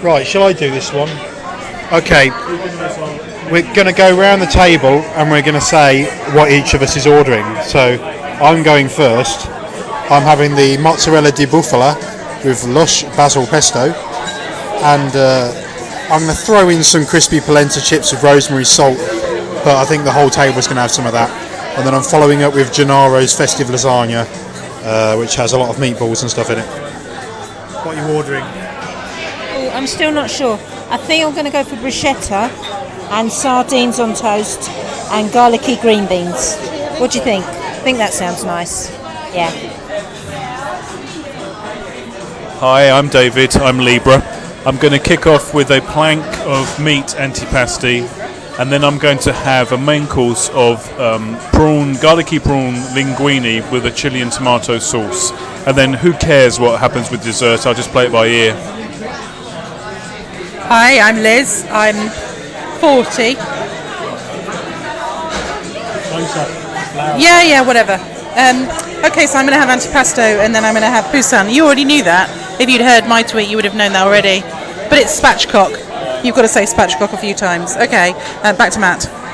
Right, shall I do this one? Okay, we're going to go round the table and we're going to say what each of us is ordering. So I'm going first. I'm having the mozzarella di bufala with lush basil pesto, and I'm going to throw in some crispy polenta chips with rosemary salt, but I think the whole table's going to have some of that. And then I'm following up with Gennaro's festive lasagna, which has a lot of meatballs and stuff in it. What are you ordering? Oh, I'm still not sure. I think I'm going to go for bruschetta and sardines on toast and garlicky green beans. What do you think? I think that sounds nice. Yeah. Hi, I'm David. I'm Libra. I'm going to kick off with a plank of meat antipasti, and then I'm going to have a main course of garlicky prawn linguine with a chili and tomato sauce. And then who cares what happens with dessert? I'll just play it by ear. Hi, I'm Liz. I'm 40. Yeah, whatever. Okay, so I'm going to have antipasto and then I'm going to have poussin. You already knew that. If you'd heard my tweet, you would have known that already. But it's spatchcock. You've got to say spatchcock a few times. Okay, back to Matt.